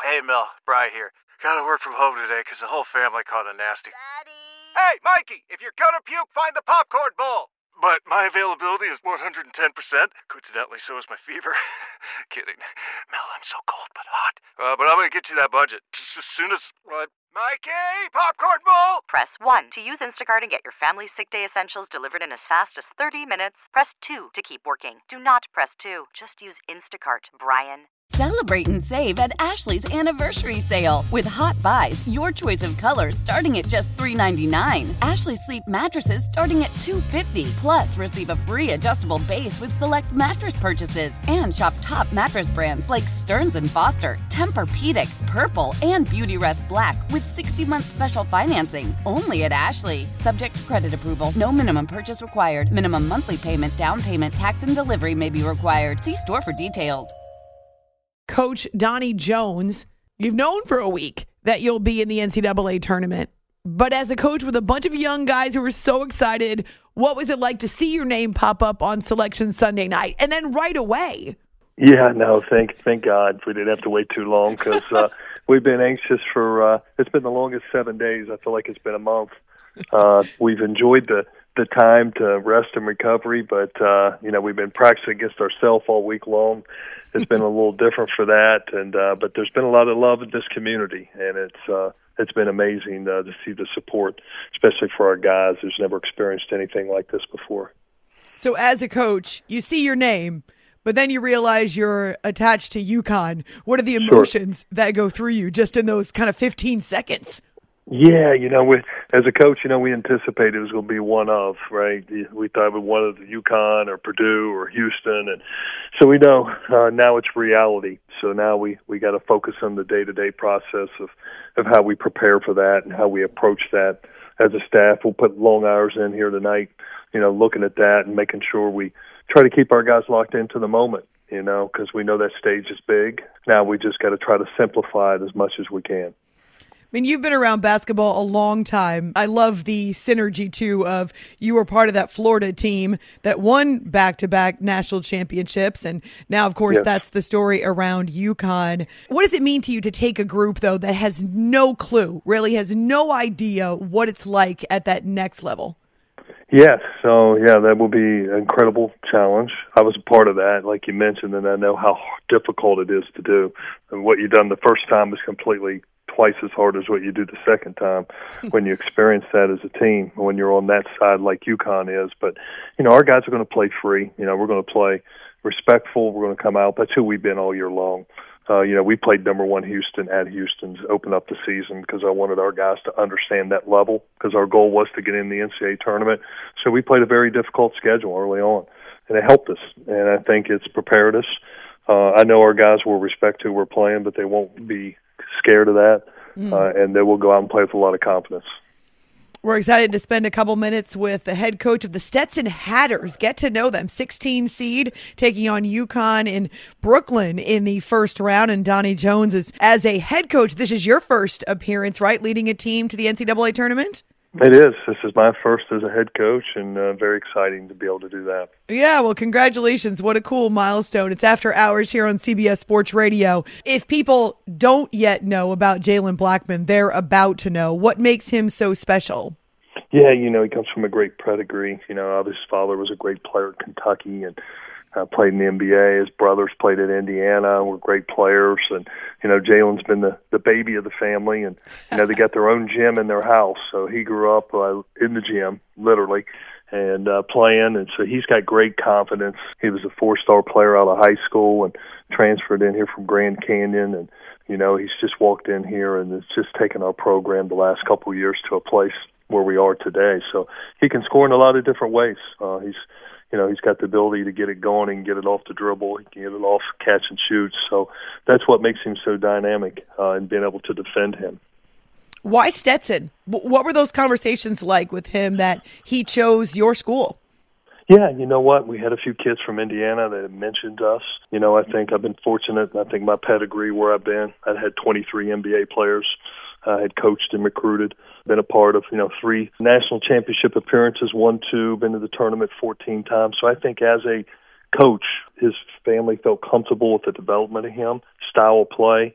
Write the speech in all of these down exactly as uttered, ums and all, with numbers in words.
Hey, Mel, Bri here. Gotta work from home today because the whole family caught a nasty... Daddy! Hey, Mikey, if you're gonna puke, find the popcorn bowl! But my availability is one hundred ten percent. Coincidentally, so is my fever. Kidding. Mel, I'm so cold but hot. Uh, but I'm gonna get you that budget just as soon as... Uh, Mikey, popcorn bowl! Press one to use Instacart and get your family's sick day essentials delivered in as fast as thirty minutes. Press two to keep working. Do not press two. Just use Instacart, Brian. Celebrate and save at Ashley's Anniversary Sale. With Hot Buys, your choice of colors starting at just three ninety-nine. Ashley Sleep mattresses starting at two fifty. Plus, receive a free adjustable base with select mattress purchases. And shop top mattress brands like Stearns and Foster, Tempur-Pedic, Purple, and Beautyrest Black with sixty-month special financing. Only at Ashley. Subject to credit approval. No minimum purchase required. Minimum monthly payment, down payment, tax, and delivery may be required. See store for details. Coach Donnie Jones, you've known for a week that you'll be in the N C double A tournament. But as a coach with a bunch of young guys who were so excited, what was it like to see your name pop up on Selection Sunday night and then right away? Yeah, no, thank thank God we didn't have to wait too long because uh, we've been anxious for, uh, it's been the longest seven days. I feel like it's been a month. Uh, we've enjoyed the, the time to rest and recovery, but, uh, you know, we've been practicing against ourselves all week long. It's been a little different for that, and uh, but there's been a lot of love in this community, and it's uh, it's been amazing uh, to see the support, especially for our guys who's never experienced anything like this before. So as a coach, you see your name, but then you realize you're attached to UConn. What are the emotions sure. that go through you just in those kind of fifteen seconds? Yeah, you know, we, as a coach, you know, we anticipated it was going to be one of, right? We thought we wanted UConn or Purdue or Houston. And so we know uh, now it's reality. So now we, we got to focus on the day-to-day process of, of how we prepare for that and how we approach that as a staff. We'll put long hours in here tonight, you know, looking at that and making sure we try to keep our guys locked into the moment, you know, because we know that stage is big. Now we just got to try to simplify it as much as we can. I mean, you've been around basketball a long time. I love the synergy, too, of you were part of that Florida team that won back-to-back national championships. And now, of course, yes. that's the story around UConn. What does it mean to you to take a group, though, that has no clue, really has no idea what it's like at that next level? Yes. So, yeah, that will be an incredible challenge. I was a part of that, like you mentioned, and I know how difficult it is to do. And what you've done the first time is completely twice as hard as what you do the second time when you experience that as a team, when you're on that side like UConn is. But, you know, our guys are going to play free. You know, we're going to play respectful. We're going to come out. That's who we've been all year long. Uh, you know, we played number one Houston at Houston to open up the season because I wanted our guys to understand that level because our goal was to get in the N C double A tournament. So we played a very difficult schedule early on, and it helped us, and I think it's prepared us. Uh, I know our guys will respect who we're playing, but they won't be scared of that, mm. uh, and they will go out and play with a lot of confidence. We're excited to spend a couple minutes with the head coach of the Stetson Hatters. Get to know them. sixteen seed taking on UConn in Brooklyn in the first round. And Donnie Jones is, as a head coach, this is your first appearance, right? Leading a team to the N C double A tournament? It is. This is my first as a head coach, and uh, very exciting to be able to do that. Yeah, well, congratulations. What a cool milestone. It's After Hours here on C B S Sports Radio. If people don't yet know about Jalen Blackman, they're about to know. What makes him so special? Yeah, you know, he comes from a great pedigree. You know, his father was a great player at Kentucky and uh, played in the N B A. His brothers played at Indiana, were great players. And, you know, Jalen's been the, the baby of the family. And, you know, they got their own gym in their house. So he grew up uh, in the gym, literally, and uh, playing. And so he's got great confidence. He was a four-star player out of high school and transferred in here from Grand Canyon. And, you know, he's just walked in here and it's just taken our program the last couple of years to a place where we are today. So he can score in a lot of different ways. Uh, he's, you know, he's got the ability to get it going and get it off the dribble. He can get it off catch and shoot. So that's what makes him so dynamic uh, and being able to defend him. Why Stetson? What were those conversations like with him that he chose your school? Yeah, you know what? We had a few kids from Indiana that had mentioned us. You know, I think I've been fortunate. I think my pedigree where I've been, I've had twenty-three N B A players. I had coached and recruited, been a part of, you know, three national championship appearances, won two, been to the tournament fourteen times. So I think as a coach, his family felt comfortable with the development of him, style of play.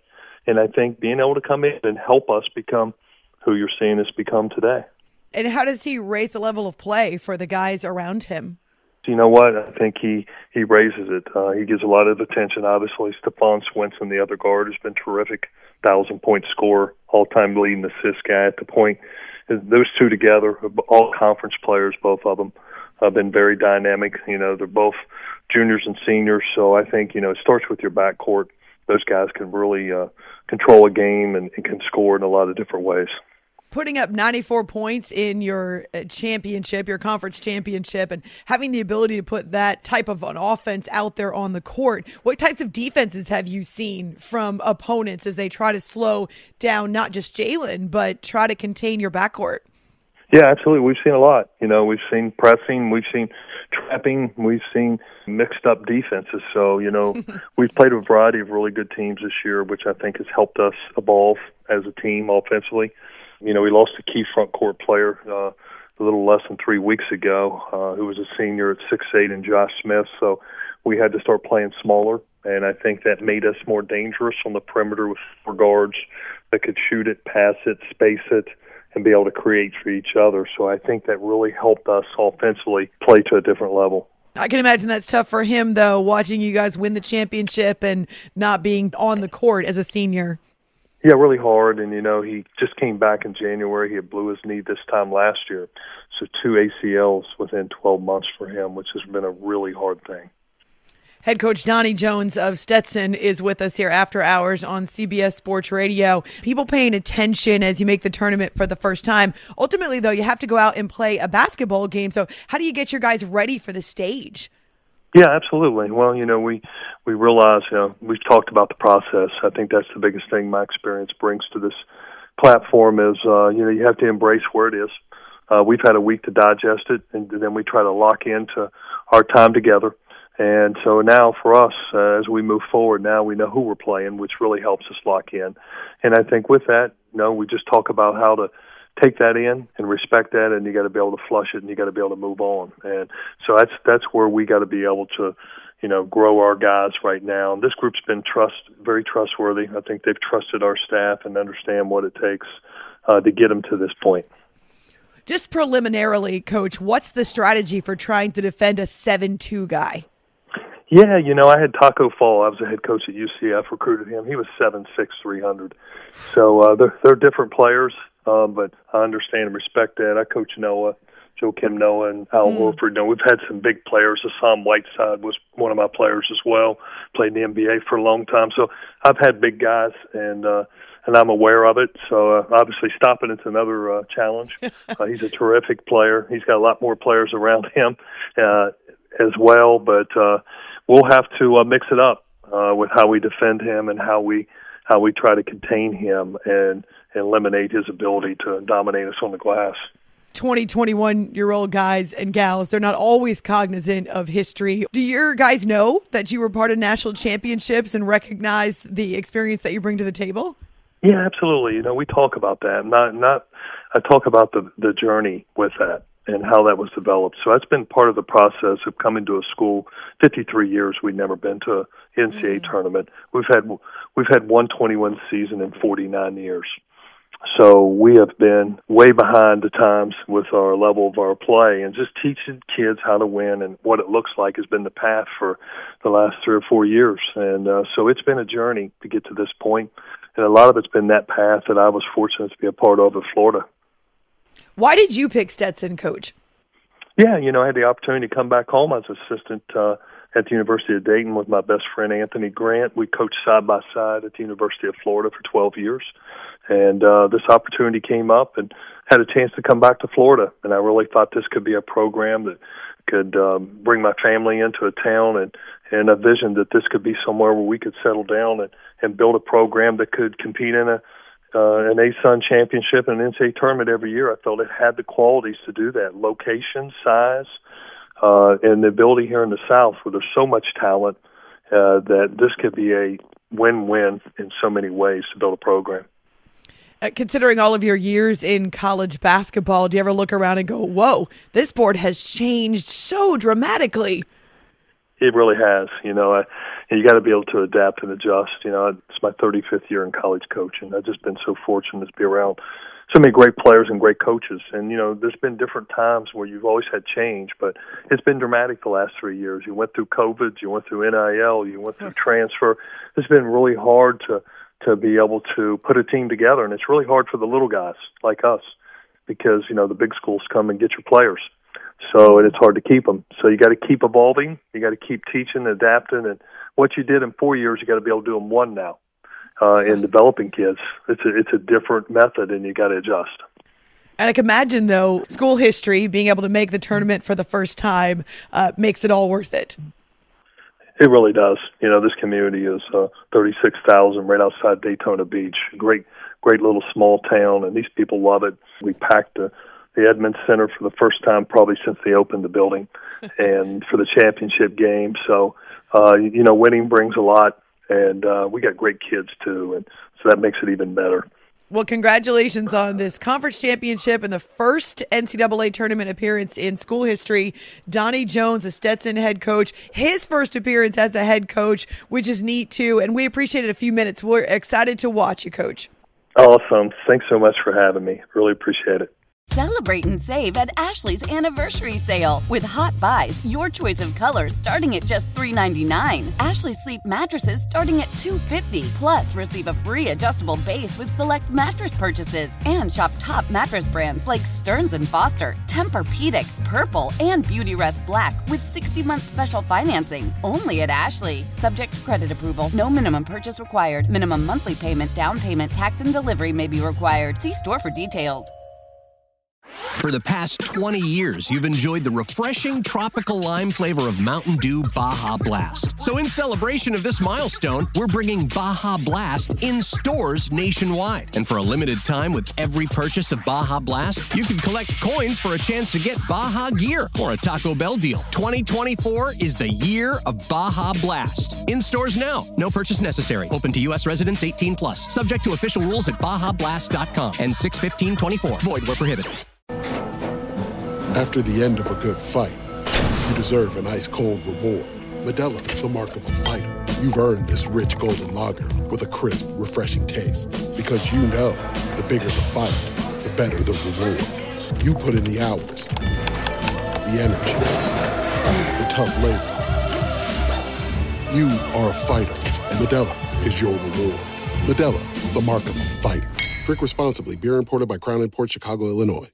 And I think being able to come in and help us become who you're seeing us become today. And how does he raise the level of play for the guys around him? You know what? I think he, he raises it. Uh, he gives a lot of attention. Obviously, Stephon Swinson, the other guard, has been terrific. Thousand-point scorer, all-time leading assist guy at the point. Those two together, all conference players, both of them, have been very dynamic. You know, they're both juniors and seniors, so I think, you know, it starts with your backcourt. Those guys can really uh, control a game and, and can score in a lot of different ways. Putting up ninety-four points in your championship, your conference championship, and having the ability to put that type of an offense out there on the court, what types of defenses have you seen from opponents as they try to slow down not just Jalen, but try to contain your backcourt? Yeah, absolutely. We've seen a lot. You know, we've seen pressing, we've seen trapping, we've seen mixed up defenses. So, you know, we've played a variety of really good teams this year, which I think has helped us evolve as a team offensively. You know, we lost a key front court player uh, a little less than three weeks ago, uh, who was a senior at six eight, and Josh Smith. So we had to start playing smaller, and I think that made us more dangerous on the perimeter with four guards that could shoot it, pass it, space it, and be able to create for each other. So I think that really helped us offensively play to a different level. I can imagine that's tough for him, though, watching you guys win the championship and not being on the court as a senior. Yeah, really hard, and, you know, he just came back in January. He had blew his knee this time last year, so two A C Ls within twelve months for him, which has been a really hard thing. Head coach Donnie Jones of Stetson is with us here after hours on C B S Sports Radio. People paying attention as you make the tournament for the first time. Ultimately, though, you have to go out and play a basketball game, so how do you get your guys ready for the stage? Yeah, absolutely. Well, you know, we, we realize, you know, we've talked about the process. I think that's the biggest thing my experience brings to this platform is, uh, you know, you have to embrace where it is. Uh, we've had a week to digest it, and then we try to lock into our time together. And so now for us, uh, as we move forward, now we know who we're playing, which really helps us lock in. And I think with that, you know, we just talk about how to take that in and respect that, and you got to be able to flush it, and you got to be able to move on. And so that's that's where we got to be able to, you know, grow our guys right now. And this group's been trust very trustworthy. I think they've trusted our staff and understand what it takes uh, to get them to this point. Just preliminarily, Coach, what's the strategy for trying to defend a seven two guy? Yeah, you know, I had Taco Fall. I was a head coach at U C F, recruited him. He was seven six, three hundred. So uh, they're, they're different players. Um, but I understand and respect that. I coach Noah, Joakim Noah, and Al mm. Horford. You know, we've had some big players. Hassan Whiteside was one of my players as well. Played in the N B A for a long time. So I've had big guys, and uh, and I'm aware of it. So uh, obviously stopping it's another uh, challenge. uh, he's a terrific player. He's got a lot more players around him uh, as well. But uh, we'll have to uh, mix it up uh, with how we defend him and how we how we try to contain him and eliminate his ability to dominate us on the glass. twenty, twenty-one-year-old guys and gals, they're not always cognizant of history. Do your guys know that you were part of national championships and recognize the experience that you bring to the table? Yeah, absolutely. You know, we talk about that. Not, not. I talk about the the journey with that and how that was developed. So that's been part of the process of coming to a school. fifty-three years we'd never been to an N C double A mm. tournament. We've had we've had one twenty-one season in forty-nine years. So we have been way behind the times with our level of our play, and just teaching kids how to win and what it looks like has been the path for the last three or four years. And uh, so it's been a journey to get to this point, and a lot of it's been that path that I was fortunate to be a part of in Florida. Why did you pick Stetson, Coach? Yeah, you know, I had the opportunity to come back home as assistant uh, at the University of Dayton with my best friend Anthony Grant. We coached side by side at the University of Florida for twelve years. And uh, this opportunity came up and had a chance to come back to Florida. And I really thought this could be a program that could um, bring my family into a town, and, and a vision that this could be somewhere where we could settle down and, and build a program that could compete in a uh, an A S U N championship and an N C double A tournament every year. I felt it had the qualities to do that: location, size, uh, and the ability here in the South where there's so much talent uh, that this could be a win-win in so many ways to build a program. Considering all of your years in college basketball, do you ever look around and go, whoa, this sport has changed so dramatically? It really has. You know, I, and you got to be able to adapt and adjust. You know, it's my thirty-fifth year in college coaching. I've just been so fortunate to be around so many great players and great coaches. And, you know, there's been different times where you've always had change, but it's been dramatic the last three years. You went through COVID, you went through N I L, you went through transfer. It's been really hard to, to be able to put a team together, and it's really hard for the little guys like us because, you know, the big schools come and get your players. So, and it's hard to keep them. So you got to keep evolving. You got to keep teaching, adapting, and what you did in four years, you got to be able to do in one now. Uh, in developing kids, it's a, it's a different method, and you got to adjust. And I can imagine, though, school history, being able to make the tournament for the first time, uh, makes it all worth it. It really does. You know, this community is uh, thirty-six thousand right outside Daytona Beach. Great, great little small town, and these people love it. We packed the, the Edmunds Center for the first time probably since they opened the building, and for the championship game. So, uh, you know, winning brings a lot. And uh, we got great kids, too, and so that makes it even better. Well, congratulations on this conference championship and the first N C double A tournament appearance in school history. Donnie Jones, the Stetson head coach, his first appearance as a head coach, which is neat, too, and we appreciated a few minutes. We're excited to watch you, Coach. Awesome. Thanks so much for having me. Really appreciate it. Celebrate and save at Ashley's Anniversary Sale. With Hot Buys, your choice of colors starting at just three ninety-nine. Ashley Sleep mattresses starting at two fifty. Plus, receive a free adjustable base with select mattress purchases. And shop top mattress brands like Stearns and Foster, Tempur-Pedic, Purple, and Beautyrest Black with sixty-month special financing. Only at Ashley. Subject to credit approval. No minimum purchase required. Minimum monthly payment, down payment, tax, and delivery may be required. See store for details. For the past twenty years, you've enjoyed the refreshing tropical lime flavor of Mountain Dew Baja Blast. So in celebration of this milestone, we're bringing Baja Blast in stores nationwide. And for a limited time, with every purchase of Baja Blast, you can collect coins for a chance to get Baja gear or a Taco Bell deal. twenty twenty-four is the year of Baja Blast. In stores now. No purchase necessary. Open to U S residents eighteen plus. Subject to official rules at baja blast dot com and six fifteen twenty-four. Void where prohibited. After the end of a good fight, you deserve an ice-cold reward. Modelo, the mark of a fighter. You've earned this rich golden lager with a crisp, refreshing taste. Because you know, the bigger the fight, the better the reward. You put in the hours, the energy, the tough labor. You are a fighter, and Modelo is your reward. Modelo, the mark of a fighter. Drink responsibly. Beer imported by Crown Imports, Chicago, Illinois.